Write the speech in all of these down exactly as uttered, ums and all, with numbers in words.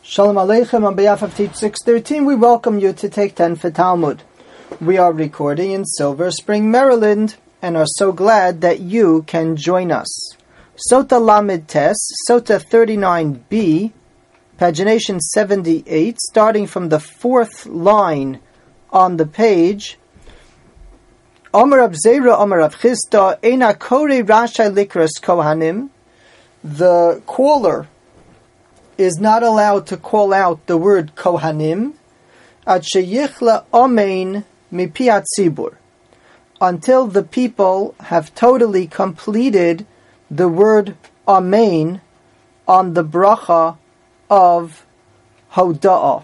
Shalom Aleichem. On behalf of Teach six thirteen, we welcome you to Take ten for Talmud. We are recording in Silver Spring, Maryland, and are so glad that you can join us. Sota Lamed Tes, Sota thirty-nine b, pagination seventy-eight, starting from the fourth line on the page. Omer Rav Zera, Omer Rav Chisda, Eina Kore Rashai Likras Kohanim. The caller is not allowed to call out the word Kohanim at sheyichla omein mipiat tzibur, until the people have totally completed the word Amen on the bracha of Hoda'ah.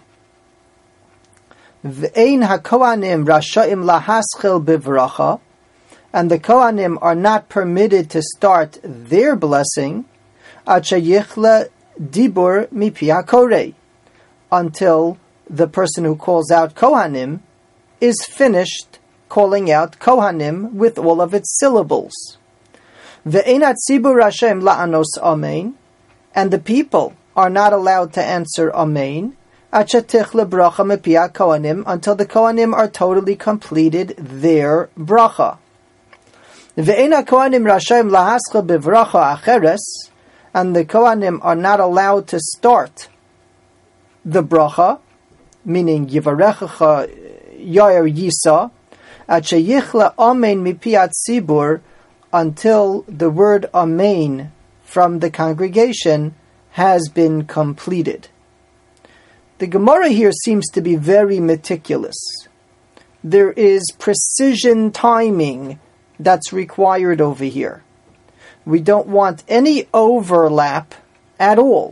V'ein haKohanim rasha'im lahaschil bivracha, and the Kohanim are not permitted to start their blessing at sheyichla Dibur mipi hakorei, until the person who calls out Kohanim is finished calling out Kohanim with all of its syllables. Ve'enat tzibur rashem la'anos amen, and the people are not allowed to answer amen achatich lebracha mipi hakohanim, until the Kohanim are totally completed their bracha. Ve'enat Kohanim rashem lahaschil bivracha acheres, and the Kohanim are not allowed to start the bracha, meaning Yivarechecha Yair Yisa, at sheyichla Amen mipiat tzibur, until the word Amen from the congregation has been completed. The Gemara here seems to be very meticulous. There is precision timing that's required over here. We don't want any overlap at all.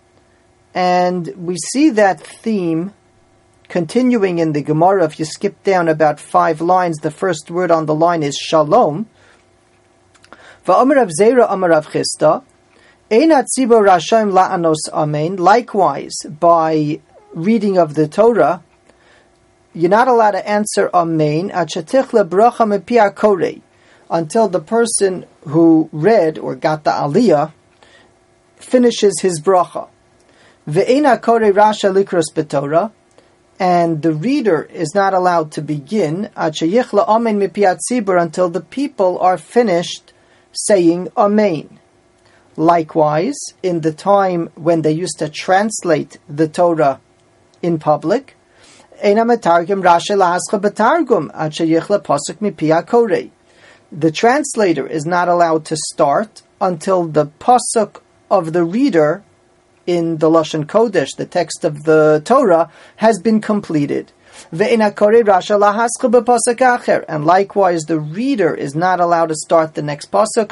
And we see that theme continuing in the Gemara. If you skip down about five lines, the first word on the line is Shalom. Va'omer Rav Zera, Omer Rav Chisda, Eina tzibur rashaim la'anos amen. Likewise, by reading of the Torah, you're not allowed to answer amen achatich lebracha mipi hakorei, until the person who read or got the aliyah finishes his bracha. Ve'ena kore rasha likros b'Torah, and the reader is not allowed to begin ad sheyichla amen mipiat tzibur, until the people are finished saying amen. Likewise, in the time when they used to translate the Torah in public, eina metargim rasha lahascha b'targum ad sheyichla pasuk mipi hakorei. The translator is not allowed to start until the pasuk of the reader in the Lashon Kodesh, the text of the Torah, has been completed. And likewise, the reader is not allowed to start the next pasuk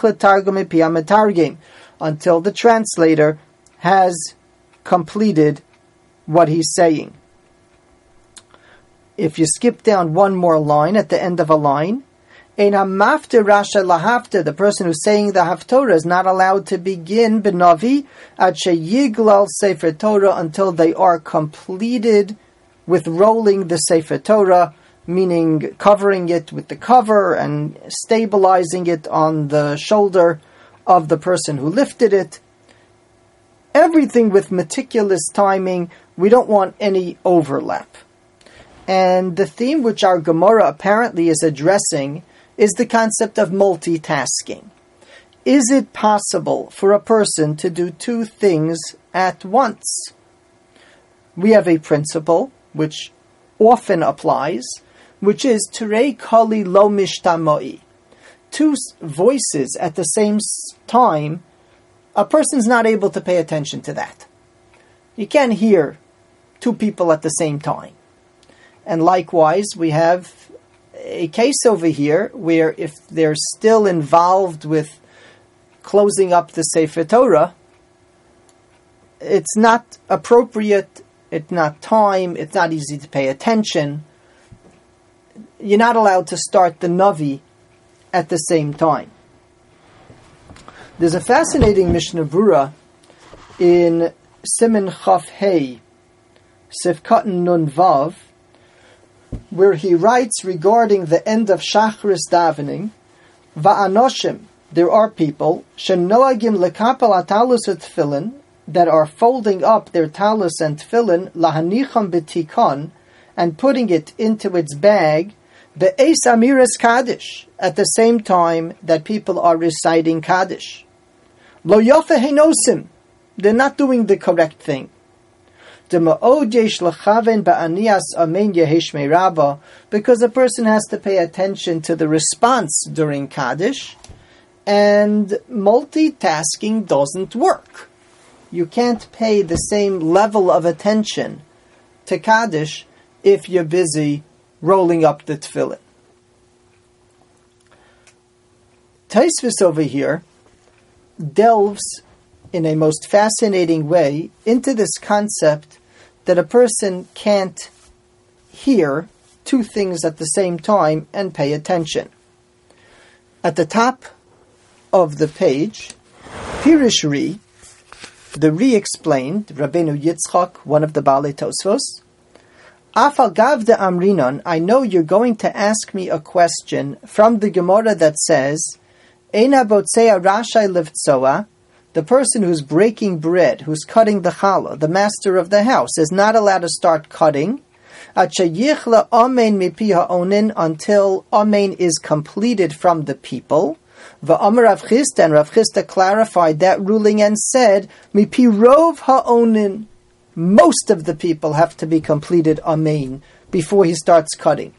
until the translator has completed what he's saying. If you skip down one more line at the end of a line, Ein hamafter rasha lahafter, the person who's saying the haftorah is not allowed to begin b'navi at sheyiglal sefer Torah, until they are completed with rolling the sefer Torah, meaning covering it with the cover and stabilizing it on the shoulder of the person who lifted it. Everything with meticulous timing. We don't want any overlap. And the theme which our Gemara apparently is addressing is the concept of multitasking. Is it possible for a person to do two things at once? We have a principle which often applies, which is Turei Kali Lo Mishtamoi. Two voices at the same time, a person's not able to pay attention to that. You can't hear two people at the same time. And likewise, we have a case over here where if they're still involved with closing up the Sefer Torah, it's not appropriate, it's not time, it's not easy to pay attention. You're not allowed to start the Navi at the same time. There's a fascinating Mishnah Berurah in Siman Chaf Hei, Sivkat Nun Vav, where he writes regarding the end of Shachris davening, Va'anoshim, there are people, Shenoagim lekapel atalus tefillin, that are folding up their talus and tefillin, lahanicham b'tikon, and putting it into its bag, be'es amiras kaddish, at the same time that people are reciting kaddish. Lo yafa henosim, they're not doing the correct thing. Because a person has to pay attention to the response during Kaddish, and multitasking doesn't work. You can't pay the same level of attention to Kaddish if you're busy rolling up the tefillin. Tosfos over here delves in a most fascinating way into this concept that a person can't hear two things at the same time and pay attention. At the top of the page, Pirish Ri, the Ri explained, Rabbeinu Yitzchak, one of the Baalei Tosfos, Afal gav de amrinon, I know you're going to ask me a question from the Gemara that says, Eina botzea rashai livtzoa, the person who's breaking bread, who's cutting the challah, the master of the house, is not allowed to start cutting until amen is completed from the people. V'amar Rav Chisda, and Rav Chisda clarified that ruling and said, mipi rov ha'onin, most of the people have to be completed amen before he starts cutting.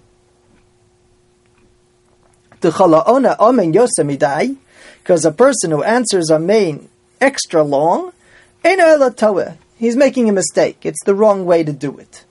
T'chala'ona amen yosemidai, because a person who answers amen extra long, he's making a mistake. It's the wrong way to do it.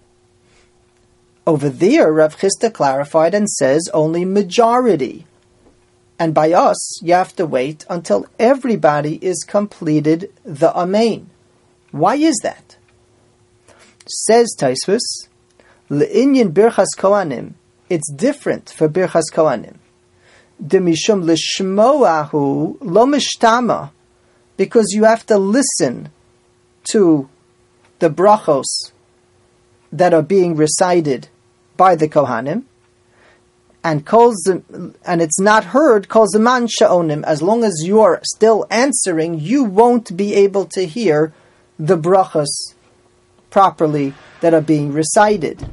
Over there, Rav Chisda clarified and says only majority. And by us, you have to wait until everybody is completed the amen. Why is that? Says Tosfos, Le'inyan birchas kohanim, it's different for birchas kohanim. Demishum lishmoahu lo mishtama, because you have to listen to the brachos that are being recited by the kohanim, and calls them, and it's not heard. Kol zaman sha'onim, as long as you're still answering, you won't be able to hear the brachos properly that are being recited.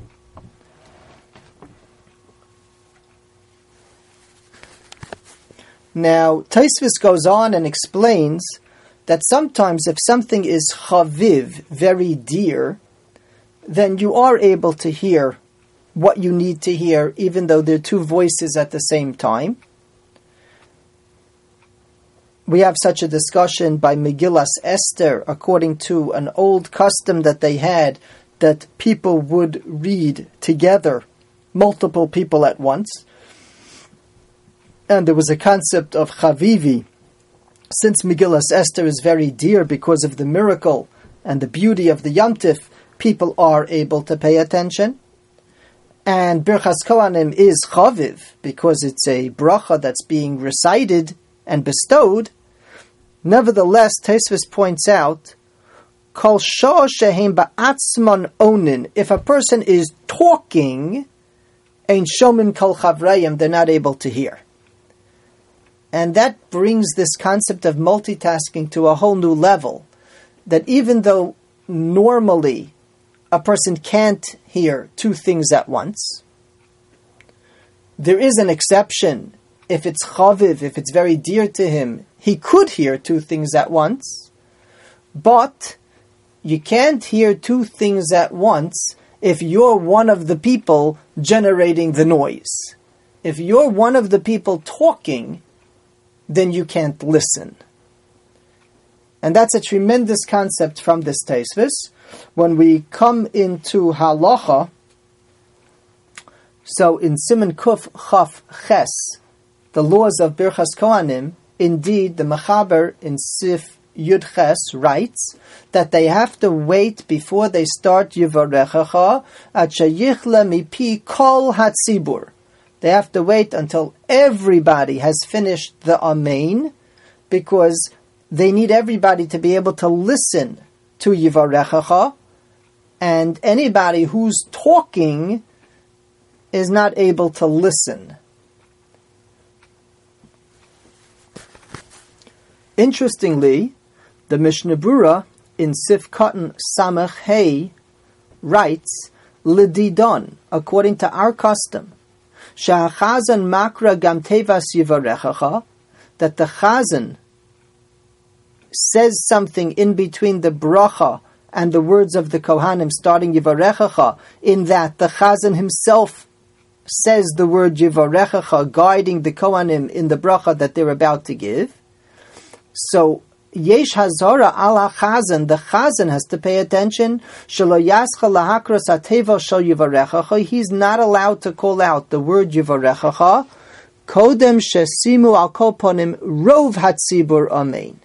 Now, Tosfos goes on and explains that sometimes if something is chaviv, very dear, then you are able to hear what you need to hear, even though there are two voices at the same time. We have such a discussion by Megillas Esther, according to an old custom that they had, that people would read together, multiple people at once. And there was a concept of chavivi. Since Megillas Esther is very dear because of the miracle and the beauty of the Yom Tif, people are able to pay attention. And Birchas Kohanim is chaviv because it's a bracha that's being recited and bestowed. Nevertheless, Tosfos points out, Kol shah shehem ba'atzman onin, if a person is talking, ein shomin kol chavrayim, they're not able to hear. And that brings this concept of multitasking to a whole new level. That even though normally a person can't hear two things at once, there is an exception. If it's chaviv, if it's very dear to him, he could hear two things at once. But you can't hear two things at once if you're one of the people generating the noise. If you're one of the people talking, then you can't listen. And that's a tremendous concept from this Tosfos. When we come into halacha, so in Siman Kuf Chaf Ches, the laws of Birchas Kohanim, indeed the Mechaber in Sif Yud Ches writes that they have to wait before they start Yivarechacha at Sheyichle Mipi Kol Hatzibur. They have to wait until everybody has finished the Amen, because they need everybody to be able to listen to Yivarechacha, and anybody who's talking is not able to listen. Interestingly, the The Mishnah Berurah in Sif Cotton Samach Hey writes, L'didon, according to our custom, Sha'achazan makra gam tevas yivarechacha, that the chazan says something in between the bracha and the words of the Kohanim starting Yivarechacha, in that the chazan himself says the word Yivarechacha, guiding the Kohanim in the bracha that they're about to give. So, Yesh Hazara al HaChazan, the chazan has to pay attention. Shelo yascha lahakros ateva shel Yivarechacha, he's not allowed to call out the word Yivarechacha. Kodem shesimu al kol ponim rov hatzibur amen.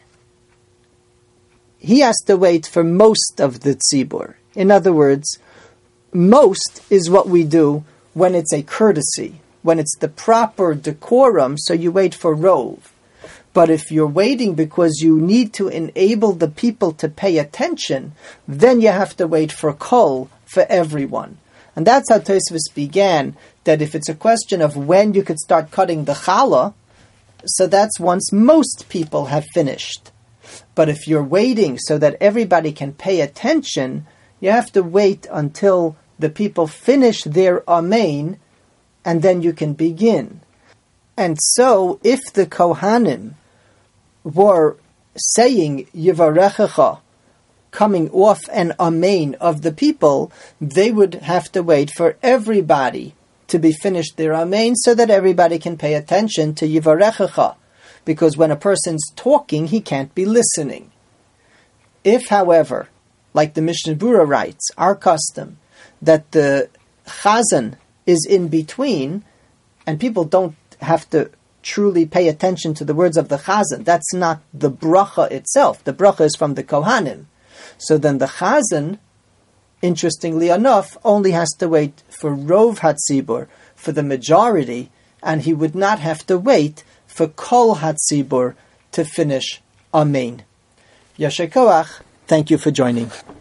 He has to wait for most of the tzibur. In other words, most is what we do when it's a courtesy, when it's the proper decorum, so you wait for rov. But if you're waiting because you need to enable the people to pay attention, then you have to wait for kol, for everyone. And that's how Tosfos began, that if it's a question of when you could start cutting the challah, so that's once most people have finished. But if you're waiting so that everybody can pay attention, you have to wait until the people finish their amen, and then you can begin. And so, if the Kohanim were saying Yivarechacha, coming off an amen of the people, they would have to wait for everybody to be finished their amen so that everybody can pay attention to Yivarechacha. Because when a person's talking, he can't be listening. If, however, like the Mishnah Berurah writes, our custom, that the chazan is in between, and people don't have to truly pay attention to the words of the chazan, that's not the bracha itself. The bracha is from the Kohanim. So then the chazan, interestingly enough, only has to wait for rov hatzibur, for the majority, and he would not have to wait for kol hatzibur to finish amen. Yasher koach, thank you for joining.